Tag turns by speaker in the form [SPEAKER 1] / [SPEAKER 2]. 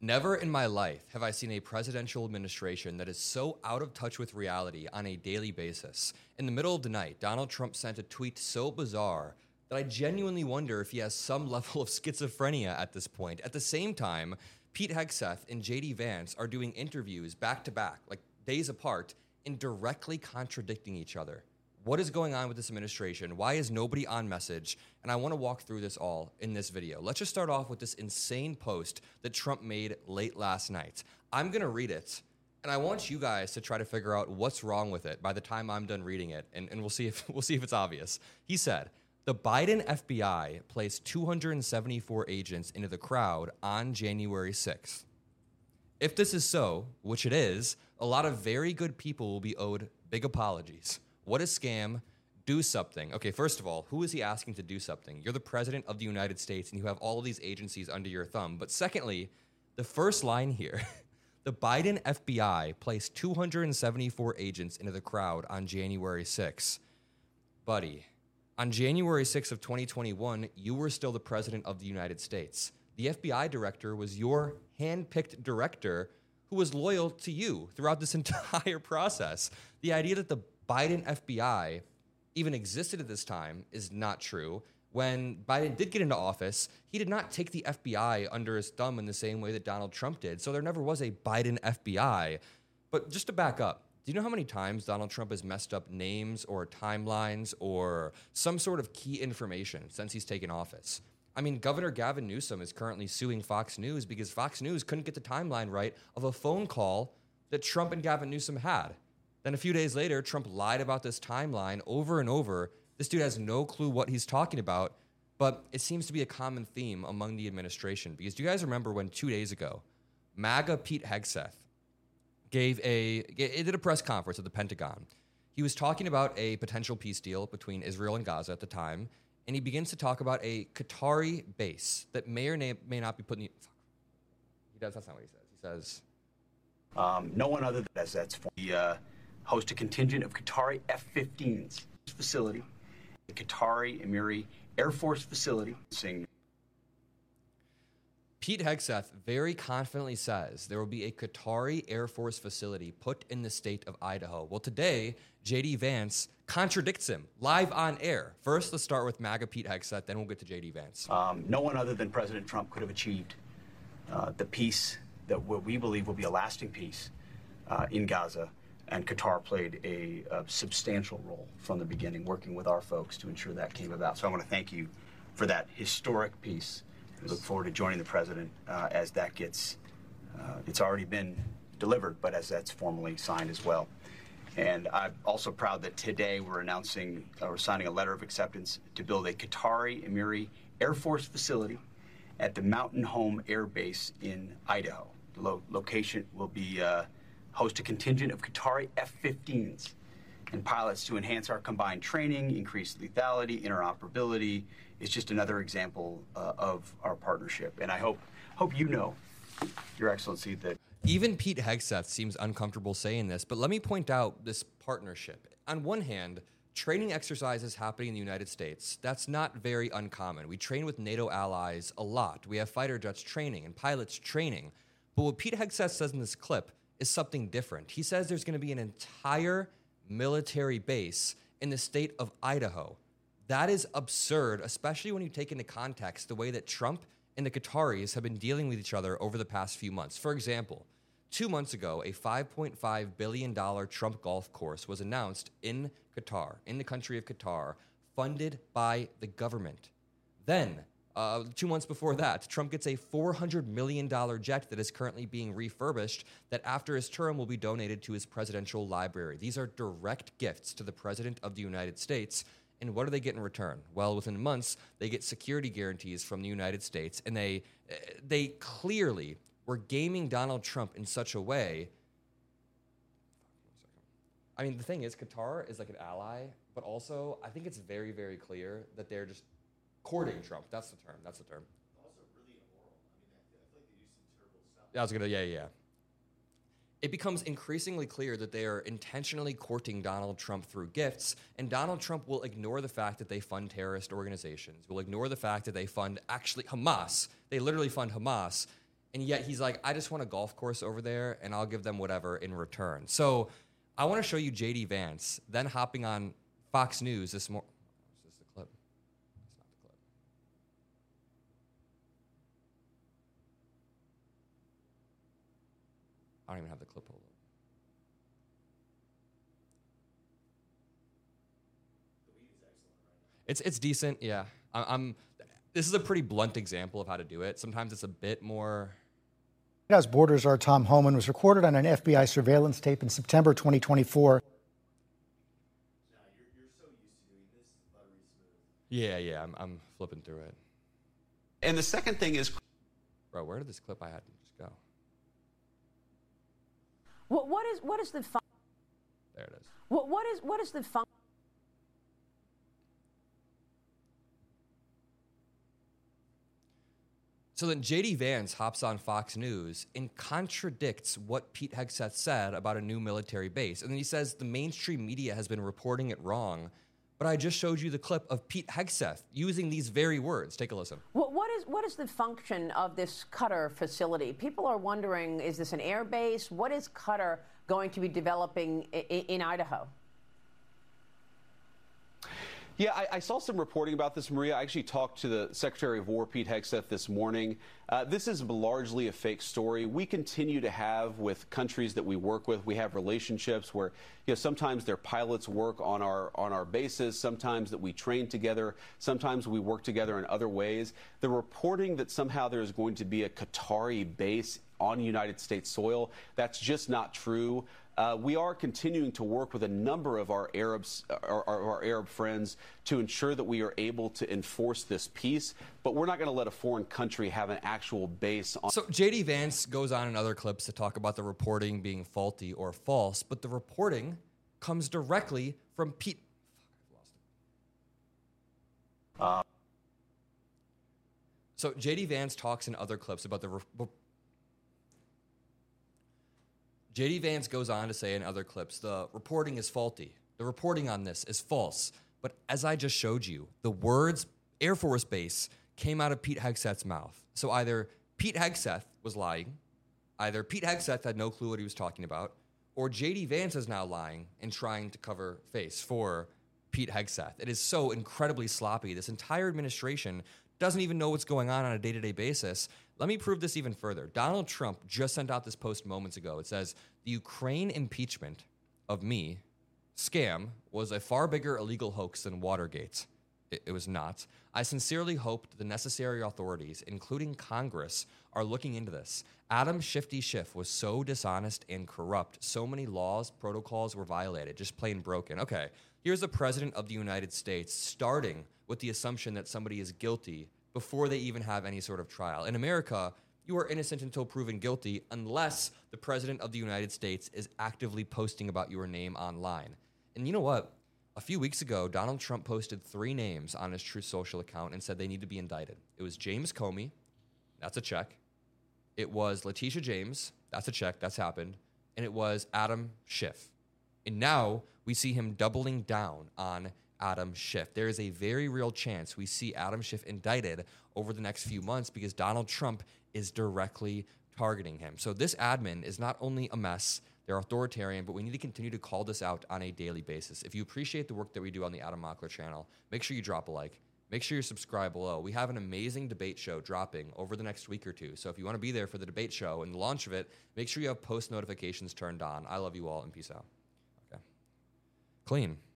[SPEAKER 1] Never in my life have I seen a presidential administration that is so out of touch with reality on a daily basis. In the middle of the night, Donald Trump sent a tweet so bizarre that I genuinely wonder if he has some level of schizophrenia at this point. At the same time, Pete Hegseth and JD Vance are doing interviews back to back, like days apart, and directly contradicting each other. What is going on with this administration? Why is nobody on message? And I want to walk through this all in this video. Let's just start off with this insane post that Trump made late last night. I'm going to read it, and I want you guys to try to figure out what's wrong with it by the time I'm done reading it, and we'll see if it's obvious. He said, the Biden FBI placed 274 agents into the crowd on January 6th. If this is so, which it is, a lot of very good people will be owed big apologies. What a scam. Do something. Okay, first of all, who is he asking to do something? You're the president of the United States and you have all of these agencies under your thumb. But secondly, the first line here, the Biden FBI placed 274 agents into the crowd on January 6th. Buddy, on January 6th of 2021, you were still the president of the United States. The FBI director was your hand-picked director who was loyal to you throughout this entire process. The idea that the Biden FBI even existed at this time is not true. When Biden did get into office, he did not take the FBI under his thumb in the same way that Donald Trump did. So there never was a Biden FBI. But just to back up, do you know how many times Donald Trump has messed up names or timelines or some sort of key information since he's taken office? I mean, Governor Gavin Newsom is currently suing Fox News because Fox News couldn't get the timeline right of a phone call that Trump and Gavin Newsom had. Then a few days later, Trump lied about this timeline over and over. This dude has no clue what he's talking about, but it seems to be a common theme among the administration. Because do you guys remember when 2 days ago, MAGA Pete Hegseth did a press conference at the Pentagon. He was talking about a potential peace deal between Israel and Gaza at the time, and he begins to talk about a Qatari base that may or may not be put in the... That's not what he says. He says...
[SPEAKER 2] No one other than that's for the... host a contingent of Qatari F-15s facility, the Qatari Emiri Air Force facility.
[SPEAKER 1] Pete Hegseth very confidently says there will be a Qatari Air Force facility put in the state of Idaho. Well, today, JD Vance contradicts him live on air. First, let's start with MAGA Pete Hegseth, then we'll get to JD Vance.
[SPEAKER 2] No one other than President Trump could have achieved the peace that we believe will be a lasting peace in Gaza. And Qatar played a substantial role from the beginning, working with our folks to ensure that came about. So I want to thank you for that historic piece. We look forward to joining the president as that gets, it's already been delivered, but as that's formally signed as well. And I'm also proud that today we're signing a letter of acceptance to build a Qatari Emiri Air Force facility at the Mountain Home Air Base in Idaho. The location will be host a contingent of Qatari F-15s and pilots to enhance our combined training, increase lethality, interoperability. It's just another example of our partnership. And I hope you know, Your Excellency, that...
[SPEAKER 1] Even Pete Hegseth seems uncomfortable saying this, but let me point out this partnership. On one hand, training exercises happening in the United States, that's not very uncommon. We train with NATO allies a lot. We have fighter jets training and pilots training. But what Pete Hegseth says in this clip is something different. He says there's going to be an entire military base in the state of Idaho. That is absurd, especially when you take into context the way that Trump and the Qataris have been dealing with each other over the past few months. For example, 2 months ago, a $5.5 billion Trump golf course was announced in Qatar, in the country of Qatar, funded by the government. Then, 2 months before that, Trump gets a $400 million jet that is currently being refurbished that after his term will be donated to his presidential library. These are direct gifts to the president of the United States. And what do they get in return? Well, within months, they get security guarantees from the United States. And they clearly were gaming Donald Trump in such a way. I mean, the thing is, Qatar is like an ally, but also I think it's very, very clear that they're just courting Trump. That's the term. Also
[SPEAKER 3] really immoral. I feel like they do some terrible stuff.
[SPEAKER 1] Yeah, I was gonna. Yeah. It becomes increasingly clear that they are intentionally courting Donald Trump through gifts, and Donald Trump will ignore the fact that they fund terrorist organizations. Will ignore the fact that they fund actually Hamas. They literally fund Hamas, And yet he's like, I just want a golf course over there, and I'll give them whatever in return. So I want to show you J.D. Vance, then hopping on Fox News this morning. Is this the clip? That's not the clip. I don't even have the clip pulled up. It's decent, yeah. This is a pretty blunt example of how to do it. Sometimes it's a bit more.
[SPEAKER 4] White House Borders Czar Tom Homan was recorded on an FBI surveillance tape in September 2024.
[SPEAKER 3] Now, you're so used to doing this, it's buttery smooth.
[SPEAKER 1] Yeah, I'm flipping through it.
[SPEAKER 5] And the second thing is,
[SPEAKER 1] Bro, where did this clip I had just go?
[SPEAKER 6] What is the
[SPEAKER 1] There it is.
[SPEAKER 6] what is the function?
[SPEAKER 1] So then J.D. Vance hops on Fox News and contradicts what Pete Hegseth said about a new military base. And then he says the mainstream media has been reporting it wrong. But I just showed you the clip of Pete Hegseth using these very words. Take a listen.
[SPEAKER 6] What is the function of this Qatar facility? People are wondering, is this an air base? What is Qatar going to be developing in Idaho?
[SPEAKER 5] yeah, I saw some reporting about this, Maria. I actually talked to the Secretary of War, Pete Hegseth, this morning. This is largely a fake story. We continue to have with countries that we work with. We have relationships where, sometimes their pilots work on our bases, sometimes that we train together, sometimes we work together in other ways. The reporting that somehow there is going to be a Qatari base on United States soil, that's just not true. We are continuing to work with a number of our Arab friends to ensure that we are able to enforce this peace, but we're not going to let a foreign country have an actual base on.
[SPEAKER 1] So J.D. Vance goes on in other clips to talk about the reporting being faulty or false, but the reporting comes directly from Pete. So J.D. Vance talks in other clips about the J.D. Vance goes on to say in other clips, the reporting is faulty. The reporting on this is false. But as I just showed you, the words Air Force Base came out of Pete Hegseth's mouth. So either Pete Hegseth was lying, either Pete Hegseth had no clue what he was talking about, or J.D. Vance is now lying and trying to cover face for Pete Hegseth. It is so incredibly sloppy. This entire administration doesn't even know what's going on a day-to-day basis. Let me prove this even further. Donald Trump just sent out this post moments ago. It says, the Ukraine impeachment of me scam was a far bigger illegal hoax than Watergate. It was not. I sincerely hope the necessary authorities, including Congress, are looking into this. Adam Shifty Schiff was so dishonest and corrupt. So many laws, protocols were violated, just plain broken. Okay, here's the President of the United States starting with the assumption that somebody is guilty before they even have any sort of trial. In America, you are innocent until proven guilty unless the President of the United States is actively posting about your name online. And you know what? A few weeks ago, Donald Trump posted 3 names on his Truth Social account and said they need to be indicted. It was James Comey. That's a check. It was Letitia James. That's a check. That's happened. And it was Adam Schiff. And now we see him doubling down on Adam Schiff. There is a very real chance we see Adam Schiff indicted over the next few months because Donald Trump is directly targeting him. So this admin is not only a mess, they're authoritarian, but we need to continue to call this out on a daily basis. If you appreciate the work that we do on the Adam Mockler channel, make sure you drop a like. Make sure you subscribe below. We have an amazing debate show dropping over the next week or two. So if you want to be there for the debate show and the launch of it, make sure you have post notifications turned on. I love you all and peace out. Okay. Clean.